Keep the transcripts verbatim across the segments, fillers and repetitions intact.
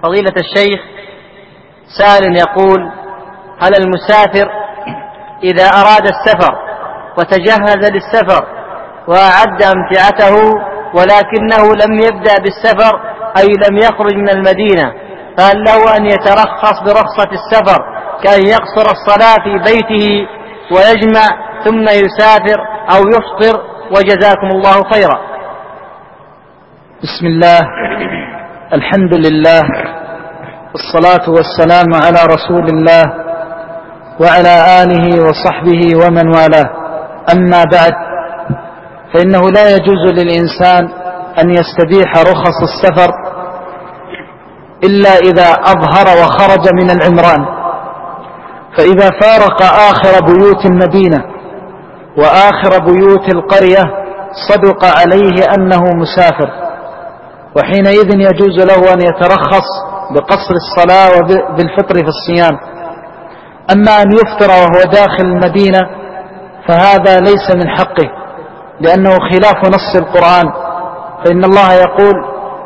فضيلة الشيخ، سائل يقول: هل المسافر إذا أراد السفر وتجهز للسفر وأعد أمتعته ولكنه لم يبدأ بالسفر أي لم يخرج من المدينة، فهل له أن يترخص برخصة السفر كأن يقصر الصلاة في بيته ويجمع ثم يسافر أو يفطر؟ وجزاكم الله خيرا. بسم الله، الحمد لله، والصلاة والسلام على رسول الله وعلى آله وصحبه ومن والاه. أما بعد، فإنه لا يجوز للإنسان أن يستبيح رخص السفر إلا إذا أظهر وخرج من العمران، فإذا فارق آخر بيوت المدينة وآخر بيوت القرية صدق عليه أنه مسافر، وحينئذ يجوز له أن يترخص بقصر الصلاة وبالفطر في الصيام. أما أن يفطر وهو داخل المدينة فهذا ليس من حقه، لأنه خلاف نص القرآن، فإن الله يقول: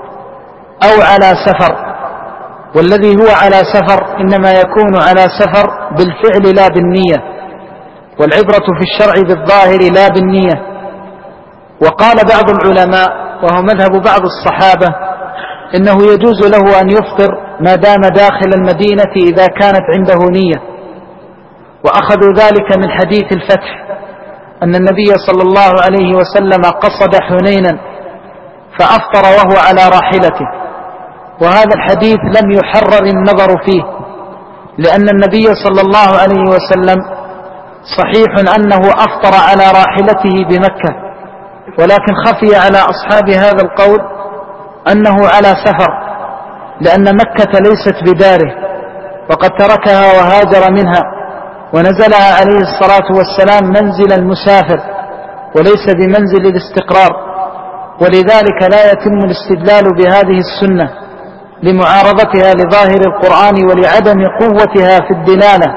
أو على سفر، والذي هو على سفر إنما يكون على سفر بالفعل لا بالنية، والعبرة في الشرع بالظاهر لا بالنية. وقال بعض العلماء وهو مذهب بعض الصحابة إنه يجوز له أن يفطر ما دام داخل المدينة إذا كانت عنده نية، وأخذوا ذلك من حديث الفتح أن النبي صلى الله عليه وسلم قصد حنينا فأفطر وهو على راحلته، وهذا الحديث لم يحرر النظر فيه، لأن النبي صلى الله عليه وسلم صحيح أنه أفطر على راحلته بمكة، ولكن خفي على أصحاب هذا القول أنه على سفر، لأن مكة ليست بداره، وقد تركها وهاجر منها ونزلها عليه الصلاة والسلام منزل المسافر وليس بمنزل الاستقرار، ولذلك لا يتم الاستدلال بهذه السنة لمعارضتها لظاهر القرآن ولعدم قوتها في الدلالة،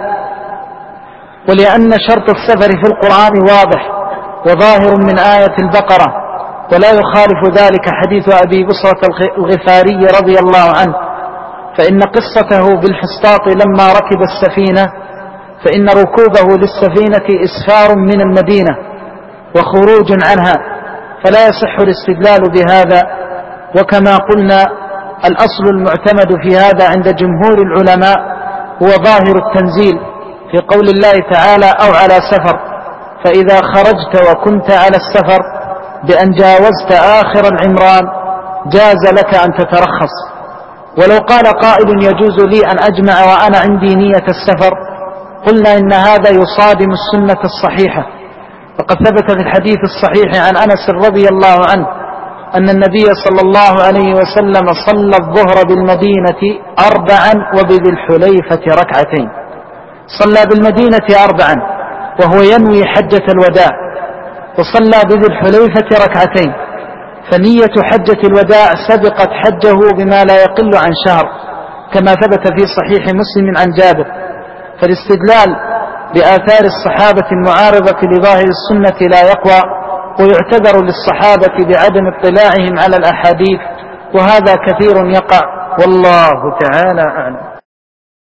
ولأن شرط السفر في القرآن واضح وظاهر من آية البقرة، ولا يخالف ذلك حديث أبي بصرة الغفاري رضي الله عنه، فإن قصته بالفسطاط لما ركب السفينة فإن ركوبه للسفينة إسفار من المدينة وخروج عنها، فلا يصح الاستدلال بهذا. وكما قلنا الأصل المعتمد في هذا عند جمهور العلماء هو ظاهر التنزيل في قول الله تعالى: أو على سفر، فإذا خرجت وكنت على السفر بأن جاوزت آخر العمران جاز لك أن تترخص. ولو قال قائل: يجوز لي أن أجمع وأنا عندي نية السفر، قلنا إن هذا يصادم السنة الصحيحة، وقد ثبت في الحديث الصحيح عن أنس رضي الله عنه أن النبي صلى الله عليه وسلم صلى الظهر بالمدينة أربعا وبذي الحليفة ركعتين. صلى بالمدينة أربعا وهو ينوي حجة الوداع، وصلى بذي الحليفة ركعتين، فنية حجة الوداع سبقت حجه بما لا يقل عن شهر، كما ثبت في صحيح مسلم عن جابر. فالاستدلال بآثار الصحابة المعارضة لظاهر السنة لا يقوى، ويعتذر للصحابة بعدم اطلاعهم على الأحاديث، وهذا كثير يقع، والله تعالى أعلم.